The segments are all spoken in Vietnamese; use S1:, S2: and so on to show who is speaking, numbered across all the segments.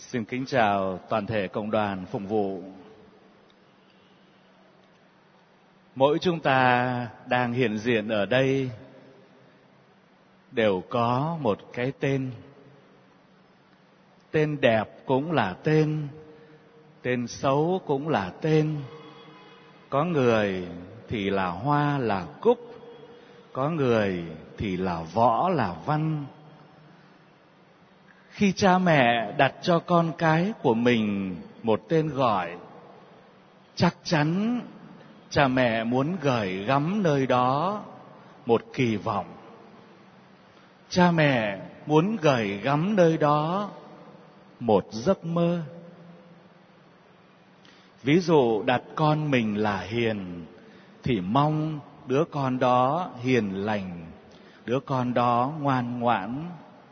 S1: Xin kính chào toàn thể cộng đoàn phụng vụ. Mỗi chúng ta đang hiện diện ở đây đều có một cái tên. Tên đẹp cũng là tên, tên xấu cũng là tên. Có người thì là Hoa là Cúc, có người thì là Võ là Văn. Khi cha mẹ đặt cho con cái của mình một tên gọi, chắc chắn cha mẹ muốn gửi gắm nơi đó một kỳ vọng. Cha mẹ muốn gửi gắm nơi đó một giấc mơ. Ví dụ đặt con mình là Hiền thì mong đứa con đó hiền lành, đứa con đó ngoan ngoãn.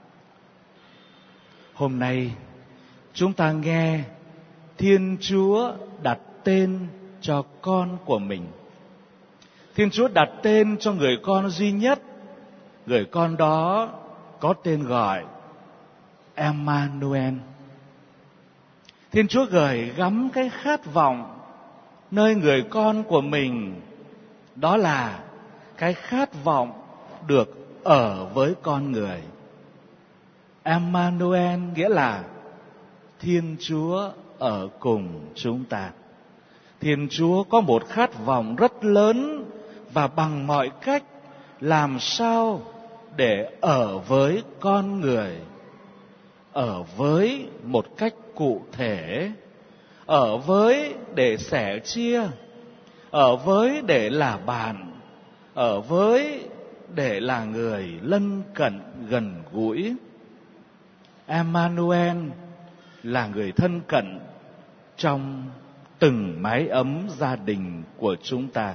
S1: Hôm nay chúng ta nghe Thiên Chúa đặt tên cho con của mình. Thiên Chúa đặt tên cho người con duy nhất. Người con đó có tên gọi Emmanuel. Thiên Chúa gửi gắm cái khát vọng nơi người con của mình, đó là cái khát vọng được ở với con người. Emmanuel nghĩa là Thiên Chúa ở cùng chúng ta. Thiên Chúa có một khát vọng rất lớn và bằng mọi cách làm sao để ở với con người, ở với một cách cụ thể, ở với để sẻ chia, ở với để là bạn, ở với để là người lân cận gần gũi. Emmanuel là người thân cận trong từng mái ấm gia đình của chúng ta.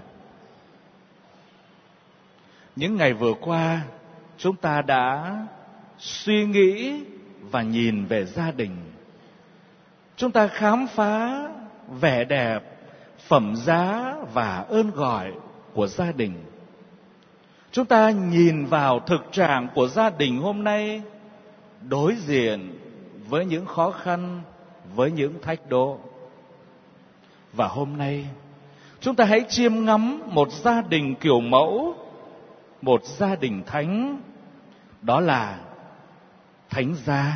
S1: Những ngày vừa qua, chúng ta đã suy nghĩ và nhìn về gia đình. Chúng ta khám phá vẻ đẹp, phẩm giá và ơn gọi của gia đình. Chúng ta nhìn vào thực trạng của gia đình hôm nay, đối diện với những khó khăn, với những thách đố. Và hôm nay, chúng ta hãy chiêm ngắm một gia đình kiểu mẫu, một gia đình thánh, đó là Thánh Gia.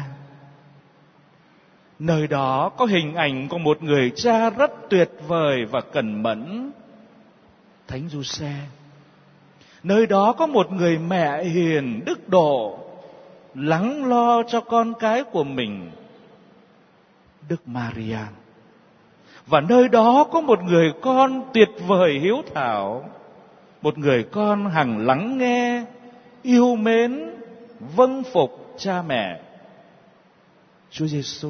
S1: Nơi đó có hình ảnh của một người cha rất tuyệt vời và cẩn mẫn, Thánh Giuse. Nơi đó có một người mẹ hiền đức độ, lắng lo cho con cái của mình, Đức Maria. Và nơi đó có một người con tuyệt vời hiếu thảo, một người con hằng lắng nghe, yêu mến, vâng phục cha mẹ, Chúa Giêsu.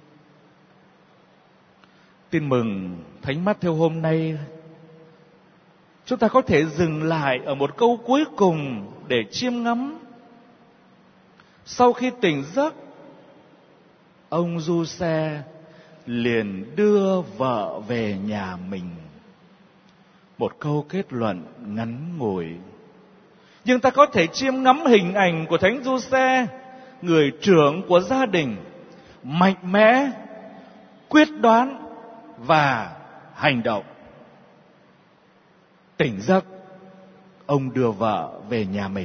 S1: Tin mừng Thánh Mát-thêu hôm nay, chúng ta có thể dừng lại ở một câu cuối cùng để chiêm ngắm. Sau khi tỉnh giấc, ông Giuse liền đưa vợ về nhà mình. Một câu kết luận ngắn ngủi. Nhưng ta có thể chiêm ngắm hình ảnh của Thánh Giuse, người trưởng của gia đình, mạnh mẽ, quyết đoán và hành động. Tỉnh giấc, ông đưa vợ về nhà mình.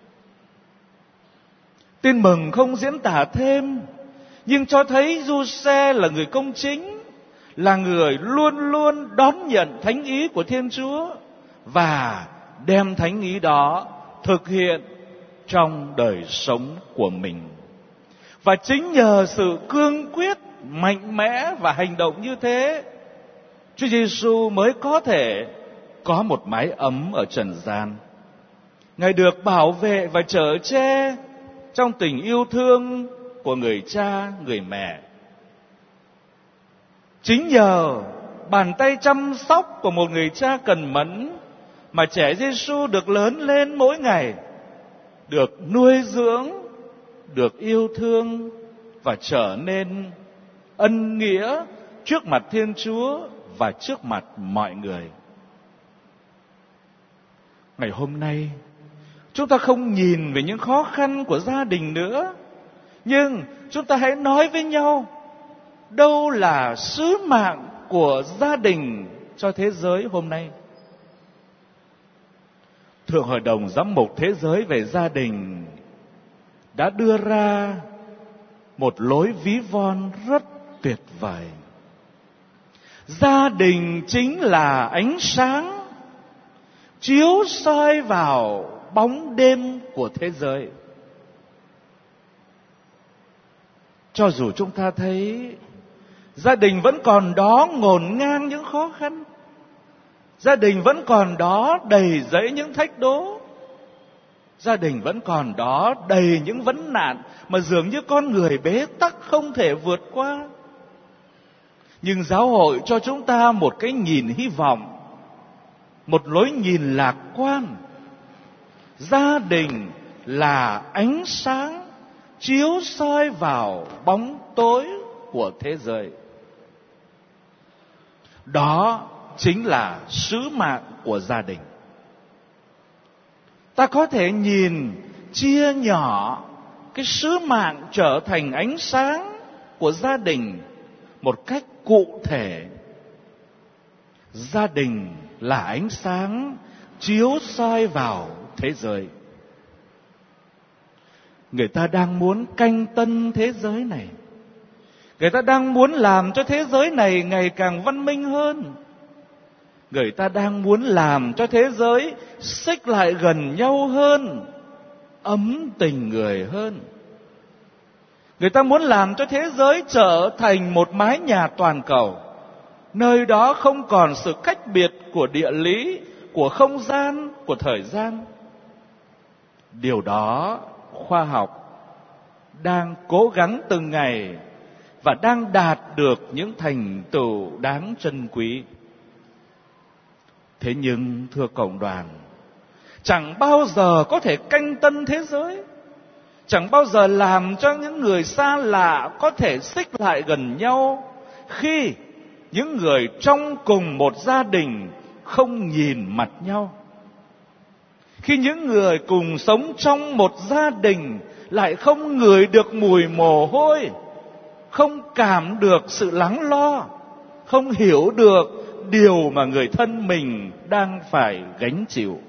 S1: Tin mừng không diễn tả thêm, nhưng cho thấy Giuse là người công chính, là người luôn luôn đón nhận thánh ý của Thiên Chúa và đem thánh ý đó thực hiện trong đời sống của mình. Và chính nhờ sự cương quyết, mạnh mẽ và hành động như thế, Chúa Giêsu mới có thể có một mái ấm ở trần gian. Ngài được bảo vệ và chở che trong tình yêu thương của người cha, người mẹ. Chính nhờ bàn tay chăm sóc của một người cha cần mẫn mà trẻ Giêsu được lớn lên mỗi ngày, được nuôi dưỡng, được yêu thương và trở nên ân nghĩa trước mặt Thiên Chúa và trước mặt mọi người. Ngày hôm nay, chúng ta không nhìn về những khó khăn của gia đình nữa, nhưng chúng ta hãy nói với nhau đâu là sứ mạng của gia đình cho thế giới hôm nay? Thượng Hội đồng Giám mục Thế giới về gia đình đã đưa ra một lối ví von rất tuyệt vời. Gia đình chính là ánh sáng chiếu soi vào bóng đêm của thế giới. Cho dù chúng ta thấy gia đình vẫn còn đó ngổn ngang những khó khăn, gia đình vẫn còn đó đầy rẫy những thách đố, gia đình vẫn còn đó đầy những vấn nạn mà dường như con người bế tắc không thể vượt qua. Nhưng giáo hội cho chúng ta một cái nhìn hy vọng, một lối nhìn lạc quan. Gia đình là ánh sáng chiếu soi vào bóng tối của thế giới. Đó chính là sứ mạng của gia đình. Ta có thể nhìn chia nhỏ cái sứ mạng trở thành ánh sáng của gia đình một cách cụ thể. Gia đình là ánh sáng chiếu soi vào thế giới. Người ta đang muốn canh tân thế giới này. Người ta đang muốn làm cho thế giới này ngày càng văn minh hơn. Người ta đang muốn làm cho thế giới xích lại gần nhau hơn, ấm tình người hơn. Người ta muốn làm cho thế giới trở thành một mái nhà toàn cầu, nơi đó không còn sự cách biệt của địa lý, của không gian, của thời gian. Điều đó khoa học đang cố gắng từng ngày và đang đạt được những thành tựu đáng trân quý. Thế nhưng thưa cộng đoàn, chẳng bao giờ có thể canh tân thế giới, chẳng bao giờ làm cho những người xa lạ có thể xích lại gần nhau khi những người trong cùng một gia đình không nhìn mặt nhau. Khi những người cùng sống trong một gia đình lại không ngửi được mùi mồ hôi, không cảm được sự lắng lo, không hiểu được điều mà người thân mình đang phải gánh chịu.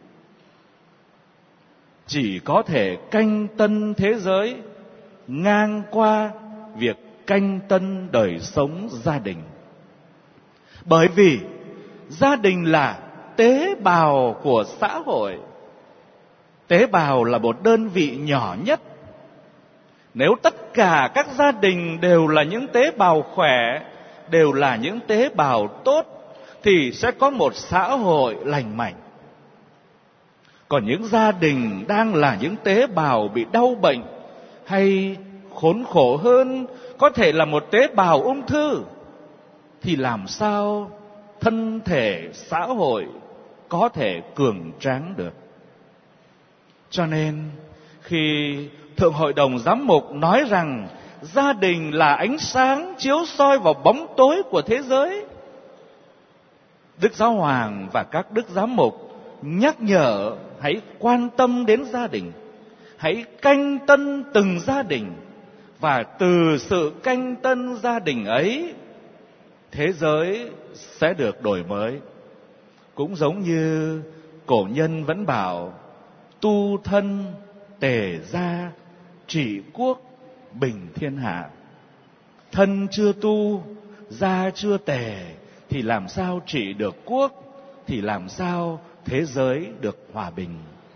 S1: Chỉ có thể canh tân thế giới ngang qua việc canh tân đời sống gia đình. Bởi vì gia đình là tế bào của xã hội. Tế bào là một đơn vị nhỏ nhất. Nếu tất cả các gia đình đều là những tế bào khỏe, đều là những tế bào tốt, thì sẽ có một xã hội lành mạnh. Còn những gia đình đang là những tế bào bị đau bệnh, hay khốn khổ hơn, có thể là một tế bào ung thư, thì làm sao thân thể xã hội có thể cường tráng được? Cho nên khi Thượng Hội đồng Giám mục nói rằng gia đình là ánh sáng chiếu soi vào bóng tối của thế giới, Đức Giáo Hoàng và các Đức Giám mục nhắc nhở hãy quan tâm đến gia đình, hãy canh tân từng gia đình, và từ sự canh tân gia đình ấy, thế giới sẽ được đổi mới. Cũng giống như cổ nhân vẫn bảo, tu thân tề gia, trị quốc bình thiên hạ. Thân chưa tu, gia chưa tề, thì làm sao trị được quốc, thì làm sao thế giới được hòa bình.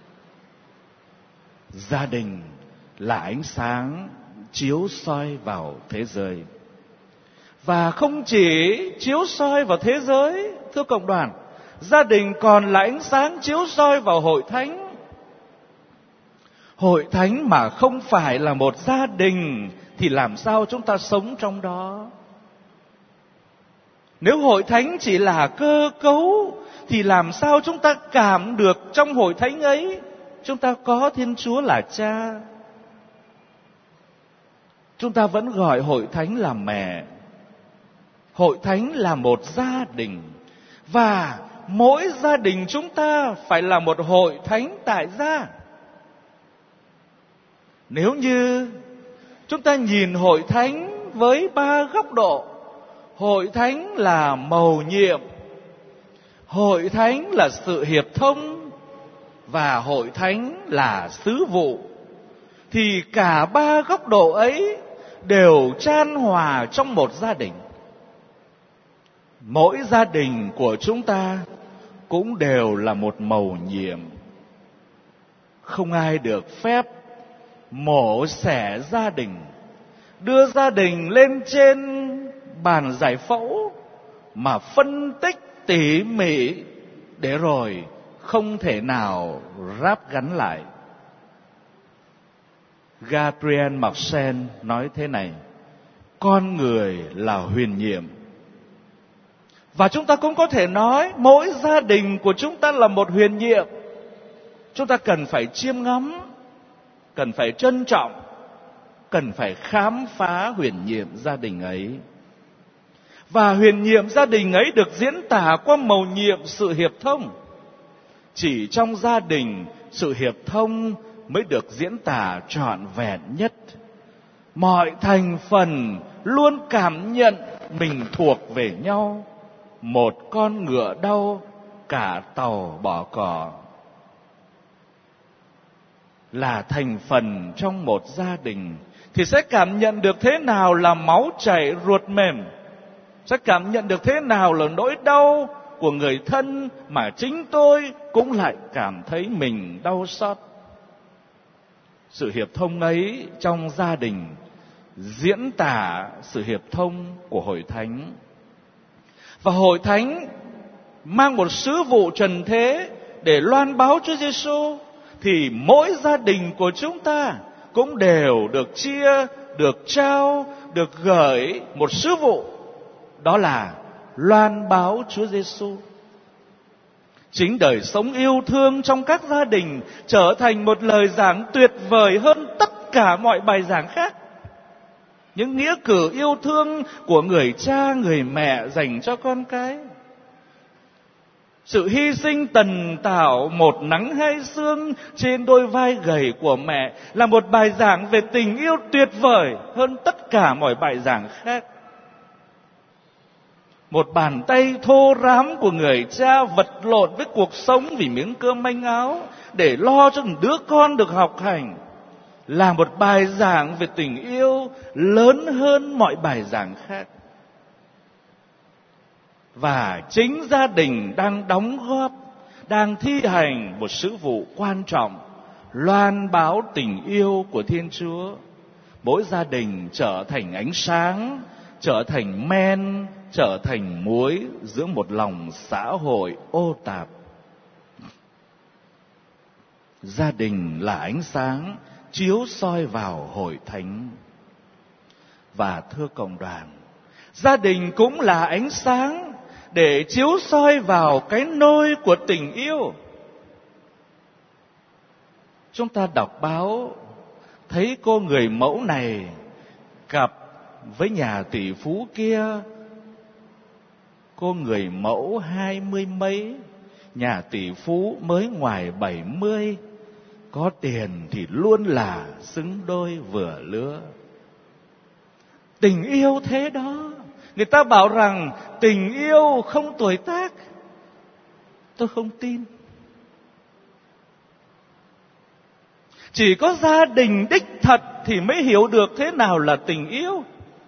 S1: Gia đình là ánh sáng chiếu soi vào thế giới. Và không chỉ chiếu soi vào thế giới, thưa cộng đoàn, gia đình còn là ánh sáng chiếu soi vào hội thánh. Hội thánh mà không phải là một gia đình thì làm sao chúng ta sống trong đó? Nếu hội thánh chỉ là cơ cấu thì làm sao chúng ta cảm được trong hội thánh ấy chúng ta có Thiên Chúa là Cha? Chúng ta vẫn gọi hội thánh là mẹ. Hội thánh là một gia đình, và mỗi gia đình chúng ta phải là một hội thánh tại gia. Nếu như chúng ta nhìn hội thánh với 3 góc độ. Hội thánh là mầu nhiệm, hội thánh là sự hiệp thông, và hội thánh là sứ vụ. Thì cả 3 góc độ ấy đều chan hòa trong một gia đình. Mỗi gia đình của chúng ta cũng đều là một mầu nhiệm. Không ai được phép mổ xẻ gia đình, đưa gia đình lên trên bàn giải phẫu mà phân tích tỉ mỉ để rồi không thể nào ráp gắn lại. Gabriel Marcel nói thế này: con người là huyền nhiệm. Và chúng ta cũng có thể nói mỗi gia đình của chúng ta là một huyền nhiệm. Chúng ta cần phải chiêm ngắm, cần phải trân trọng, cần phải khám phá huyền nhiệm gia đình ấy. Và huyền nhiệm gia đình ấy được diễn tả qua mầu nhiệm sự hiệp thông. Chỉ trong gia đình, sự hiệp thông mới được diễn tả trọn vẹn nhất. Mọi thành phần luôn cảm nhận mình thuộc về nhau. Một con ngựa đau, cả tàu bỏ cỏ. Là thành phần trong một gia đình thì sẽ cảm nhận được thế nào là máu chảy ruột mềm, sẽ cảm nhận được thế nào là nỗi đau của người thân mà chính tôi cũng lại cảm thấy mình đau xót. Sự hiệp thông ấy trong gia đình diễn tả sự hiệp thông của hội thánh. Và hội thánh mang một sứ vụ trần thế để loan báo Chúa Giêsu, thì mỗi gia đình của chúng ta cũng đều được chia, được trao, được gửi một sứ vụ, đó là loan báo Chúa Giêsu. Chính đời sống yêu thương trong các gia đình trở thành một lời giảng tuyệt vời hơn tất cả mọi bài giảng khác. Những nghĩa cử yêu thương của người cha, người mẹ dành cho con cái. Sự hy sinh tần tảo một nắng hai sương trên đôi vai gầy của mẹ là một bài giảng về tình yêu tuyệt vời hơn tất cả mọi bài giảng khác. Một bàn tay thô ráp của người cha vật lộn với cuộc sống vì miếng cơm manh áo để lo cho đứa con được học hành là một bài giảng về tình yêu lớn hơn mọi bài giảng khác. Và chính gia đình đang đóng góp, đang thi hành một sứ vụ quan trọng, loan báo tình yêu của Thiên Chúa. Mỗi gia đình trở thành ánh sáng, trở thành men, trở thành muối giữa một lòng xã hội ô tạp. Gia đình là ánh sáng chiếu soi vào hội thánh. Và thưa cộng đoàn, gia đình cũng là ánh sáng để chiếu soi vào cái nôi của tình yêu. Chúng ta đọc báo thấy cô người mẫu này cặp với nhà tỷ phú kia. Cô người mẫu 20 mấy, nhà tỷ phú mới ngoài 70. Có tiền thì luôn là xứng đôi vừa lứa. Tình yêu thế đó. Người ta bảo rằng tình yêu không tuổi tác. Tôi không tin. Chỉ có gia đình đích thật thì mới hiểu được thế nào là tình yêu.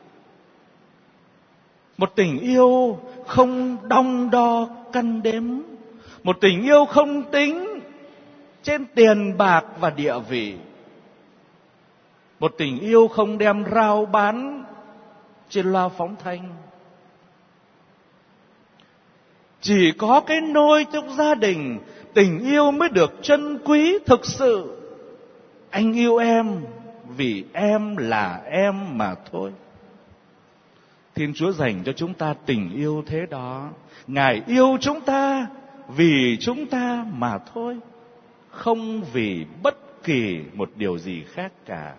S1: Một tình yêu không đong đo cân đếm. Một tình yêu không tính trên tiền bạc và địa vị. Một tình yêu không đem rao bán trên loa phóng thanh. Chỉ có cái nôi trong gia đình, tình yêu mới được trân quý thực sự. Anh yêu em vì em là em mà thôi. Thiên Chúa dành cho chúng ta tình yêu thế đó. Ngài yêu chúng ta vì chúng ta mà thôi, không vì bất kỳ một điều gì khác cả.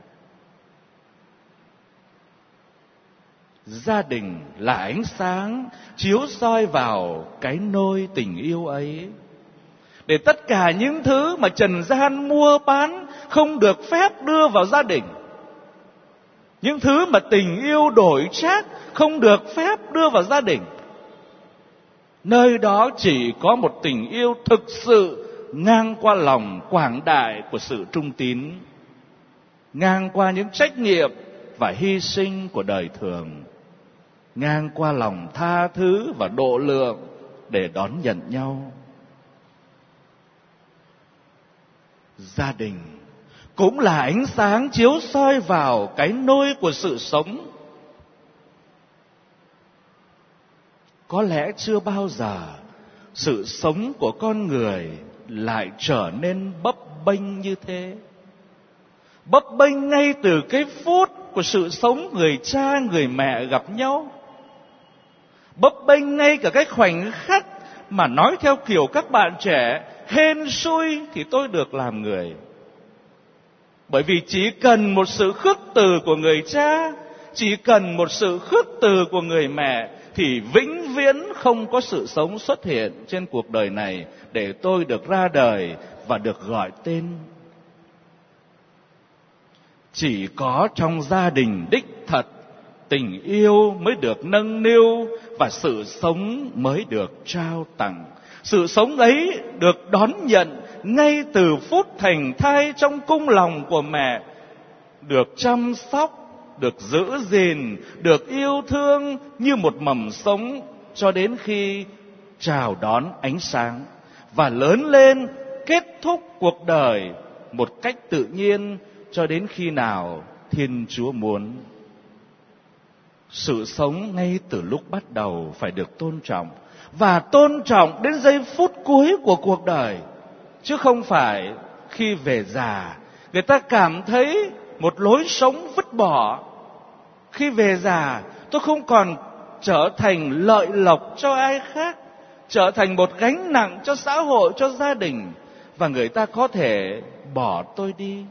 S1: Gia đình là ánh sáng chiếu soi vào cái nôi tình yêu ấy, để tất cả những thứ mà trần gian mua bán không được phép đưa vào gia đình. những thứ mà tình yêu đổi trác không được phép đưa vào gia đình. Nơi đó chỉ có một tình yêu thực sự ngang qua lòng quảng đại của sự trung tín, ngang qua những trách nhiệm và hy sinh của đời thường, ngang qua lòng tha thứ và độ lượng để đón nhận nhau. Gia đình cũng là ánh sáng chiếu soi vào cái nôi của sự sống. Có lẽ chưa bao giờ sự sống của con người lại trở nên bấp bênh như thế. Bấp bênh ngay từ cái phút của sự sống người cha người mẹ gặp nhau. Bấp bênh ngay cả cái khoảnh khắc mà nói theo kiểu các bạn trẻ, hên xui thì tôi được làm người. Bởi vì chỉ cần một sự khước từ của người cha, chỉ cần một sự khước từ của người mẹ, thì vĩnh viễn không có sự sống xuất hiện trên cuộc đời này để tôi được ra đời và được gọi tên. Chỉ có trong gia đình đích thật, tình yêu mới được nâng niu và sự sống mới được trao tặng. Sự sống ấy được đón nhận ngay từ phút thành thai trong cung lòng của mẹ, được chăm sóc, được giữ gìn, được yêu thương như một mầm sống cho đến khi chào đón ánh sáng và lớn lên kết thúc cuộc đời một cách tự nhiên cho đến khi nào Thiên Chúa muốn. Sự sống ngay từ lúc bắt đầu phải được tôn trọng, và tôn trọng đến giây phút cuối của cuộc đời, chứ không phải khi về già người ta cảm thấy một lối sống vứt bỏ. Khi về già tôi không còn trở thành lợi lộc cho ai khác, trở thành một gánh nặng cho xã hội, cho gia đình, và người ta có thể bỏ tôi đi.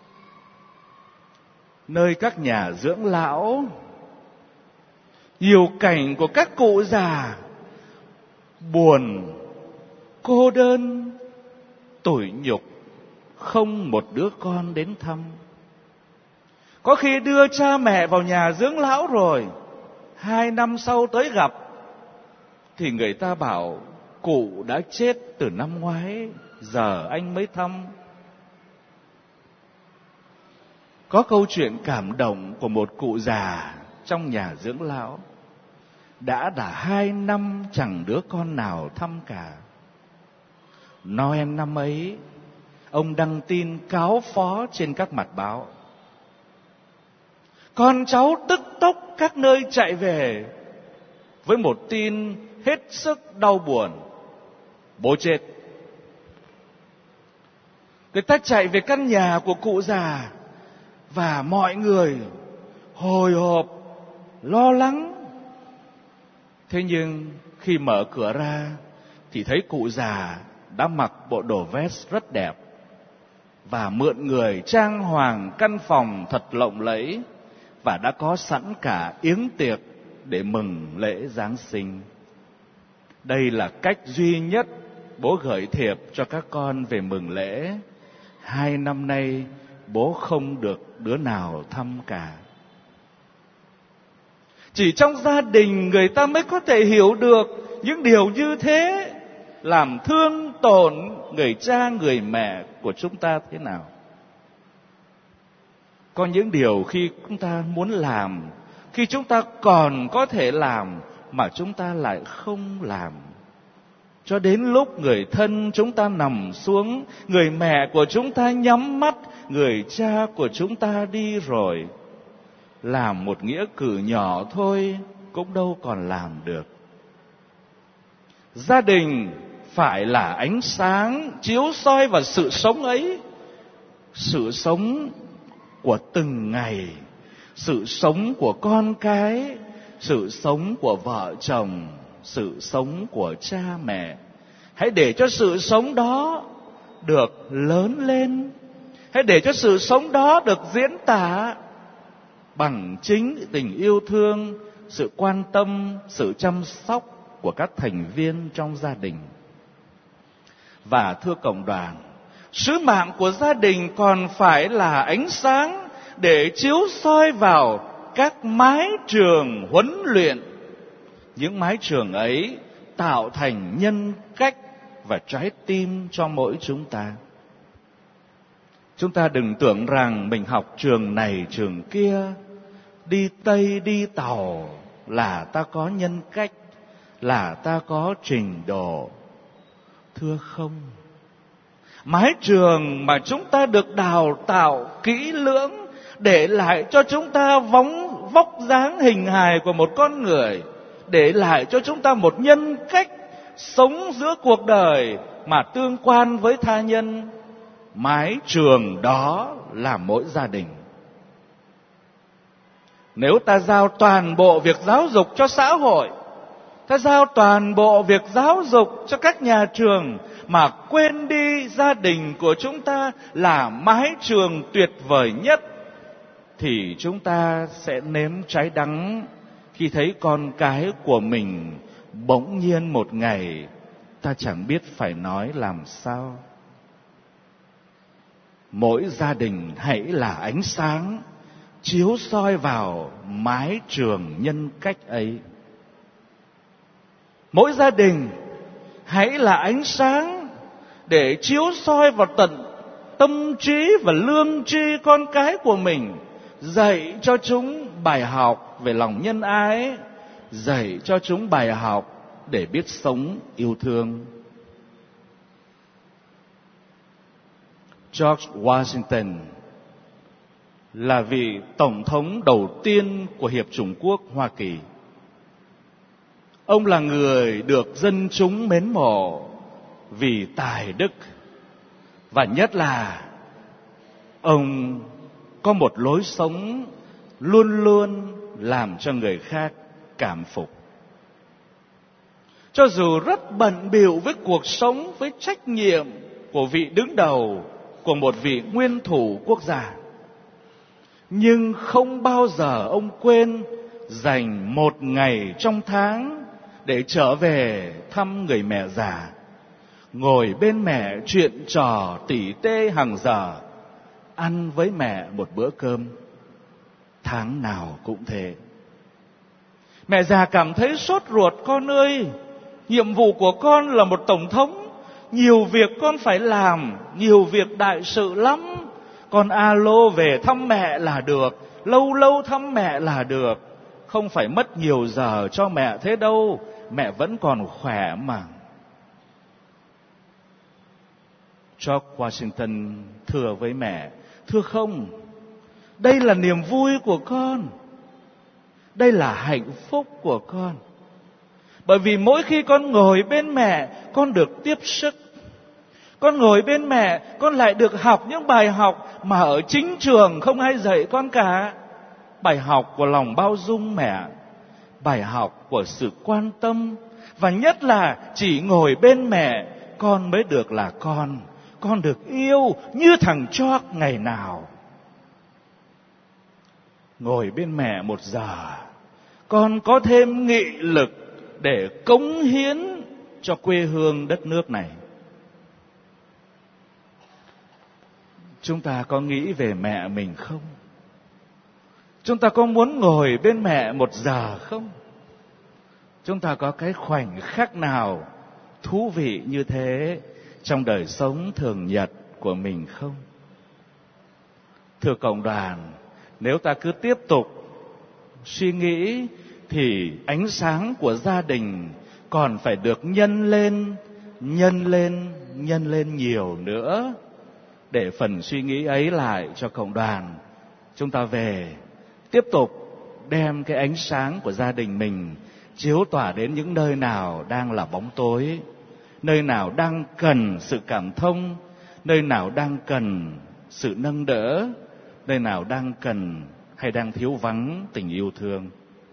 S1: Nơi các nhà dưỡng lão, nhiều cảnh của các cụ già buồn, cô đơn, tủi nhục, không một đứa con đến thăm. Có khi đưa cha mẹ vào nhà dưỡng lão rồi, 2 năm sau tới gặp, thì người ta bảo cụ đã chết từ năm ngoái, giờ anh mới thăm. Có câu chuyện cảm động của một cụ già trong nhà dưỡng lão. Đã 2 năm chẳng đứa con nào thăm cả. Noel năm ấy, ông đăng tin cáo phó trên các mặt báo. Con cháu tức tốc các nơi chạy về với một tin hết sức đau buồn: bố chết. Người ta chạy về căn nhà của cụ già, và mọi người hồi hộp, lo lắng. Thế nhưng khi mở cửa ra thì thấy cụ già đã mặc bộ đồ vest rất đẹp và mượn người trang hoàng căn phòng thật lộng lẫy, và đã có sẵn cả yến tiệc để mừng lễ Giáng sinh. Đây là cách duy nhất bố gửi thiệp cho các con về mừng lễ. 2 năm nay bố không được đứa nào thăm cả. Chỉ trong gia đình người ta mới có thể hiểu được những điều như thế, làm thương tổn người cha người mẹ của chúng ta thế nào. Có những điều khi chúng ta muốn làm, khi chúng ta còn có thể làm, mà chúng ta lại không làm. Cho đến lúc người thân chúng ta nằm xuống, người mẹ của chúng ta nhắm mắt, người cha của chúng ta đi rồi, làm một nghĩa cử nhỏ thôi cũng đâu còn làm được. Gia đình phải là ánh sáng chiếu soi vào sự sống ấy, sự sống của từng ngày, sự sống của con cái, sự sống của vợ chồng, sự sống của cha mẹ. Hãy để cho sự sống đó được lớn lên, hãy để cho sự sống đó được diễn tả bằng chính tình yêu thương, sự quan tâm, sự chăm sóc của các thành viên trong gia đình. Và thưa cộng đoàn, sứ mạng của gia đình còn phải là ánh sáng để chiếu soi vào các mái trường huấn luyện. Những mái trường ấy tạo thành nhân cách và trái tim cho mỗi chúng ta. Chúng ta đừng tưởng rằng mình học trường này trường kia, đi Tây đi Tàu là ta có nhân cách, là ta có trình độ. Thưa không, mái trường mà chúng ta được đào tạo kỹ lưỡng để lại cho chúng ta vóc dáng hình hài của một con người, để lại cho chúng ta một nhân cách sống giữa cuộc đời mà tương quan với tha nhân. Mái trường đó là mỗi gia đình. Nếu ta giao toàn bộ việc giáo dục cho xã hội, ta giao toàn bộ việc giáo dục cho các nhà trường, mà quên đi gia đình của chúng ta là mái trường tuyệt vời nhất, thì chúng ta sẽ nếm trái đắng khi thấy con cái của mình bỗng nhiên một ngày ta chẳng biết phải nói làm sao. Mỗi gia đình hãy là ánh sáng chiếu soi vào mái trường nhân cách ấy. Mỗi gia đình hãy là ánh sáng để chiếu soi vào tận tâm trí và lương tri con cái của mình, dạy cho chúng bài học về lòng nhân ái, dạy cho chúng bài học để biết sống yêu thương. George Washington là vị tổng thống đầu tiên của Hiệp chủng quốc Hoa Kỳ. Ông là người được dân chúng mến mộ vì tài đức, và nhất là ông có một lối sống luôn luôn làm cho người khác cảm phục. Cho dù rất bận bịu với cuộc sống, với trách nhiệm của vị đứng đầu của một vị nguyên thủ quốc gia, nhưng không bao giờ ông quên dành một ngày trong tháng để trở về thăm người mẹ già, ngồi bên mẹ chuyện trò tỉ tê hàng giờ, ăn với mẹ một bữa cơm. Tháng nào cũng thế. Mẹ già cảm thấy sốt ruột: con ơi, nhiệm vụ của con là một tổng thống, nhiều việc con phải làm, nhiều việc đại sự lắm. Con alo về thăm mẹ là được, lâu lâu thăm mẹ là được, không phải mất nhiều giờ cho mẹ thế đâu, mẹ vẫn còn khỏe mà. George Washington thưa với mẹ: thưa không, đây là niềm vui của con, đây là hạnh phúc của con. Bởi vì mỗi khi con ngồi bên mẹ, con được tiếp sức. Con ngồi bên mẹ, con lại được học những bài học mà ở chính trường không ai dạy con cả. Bài học của lòng bao dung mẹ, bài học của sự quan tâm, và nhất là chỉ ngồi bên mẹ, con mới được là con được yêu như thằng George ngày nào. Ngồi bên mẹ một giờ, con có thêm nghị lực để cống hiến cho quê hương đất nước này. Chúng ta có nghĩ về mẹ mình không? Chúng ta có muốn ngồi bên mẹ một giờ không? Chúng ta có cái khoảnh khắc nào thú vị như thế trong đời sống thường nhật của mình không? Thưa cộng đoàn, nếu ta cứ tiếp tục suy nghĩ thì ánh sáng của gia đình còn phải được nhân lên nhiều nữa. Để phần suy nghĩ ấy lại cho cộng đoàn, chúng ta về tiếp tục đem cái ánh sáng của gia đình mình chiếu tỏa đến những nơi nào đang là bóng tối, nơi nào đang cần sự cảm thông, nơi nào đang cần sự nâng đỡ, nơi nào đang cần hay đang thiếu vắng tình yêu thương.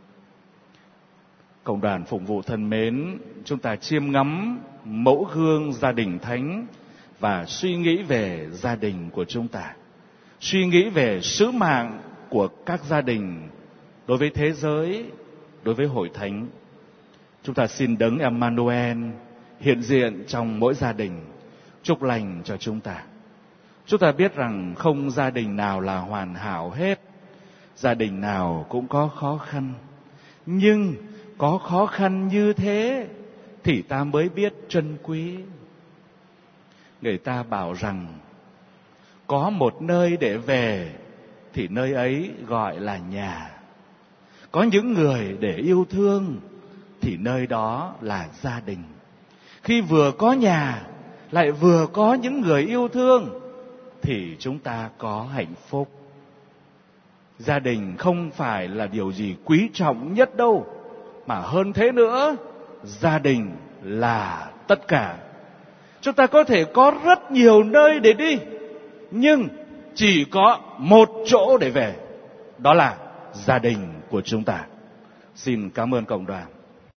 S1: Cộng đoàn phục vụ thân mến, chúng ta chiêm ngắm mẫu gương gia đình thánh và suy nghĩ về gia đình của chúng ta, suy nghĩ về sứ mạng của các gia đình đối với thế giới, đối với hội thánh. Chúng ta xin đấng Emmanuel hiện diện trong mỗi gia đình, chúc lành cho chúng ta. Chúng ta biết rằng không gia đình nào là hoàn hảo hết. Gia đình nào cũng có khó khăn. Nhưng có khó khăn như thế thì ta mới biết trân quý. Người ta bảo rằng có một nơi để về thì nơi ấy gọi là nhà. Có những người để yêu thương thì nơi đó là gia đình. Khi vừa có nhà lại vừa có những người yêu thương thì chúng ta có hạnh phúc. Gia đình không phải là điều gì quý trọng nhất đâu, mà hơn thế nữa, gia đình là tất cả. Chúng ta có thể có rất nhiều nơi để đi, nhưng chỉ có một chỗ để về, đó là gia đình của chúng ta. Xin cảm ơn cộng đoàn.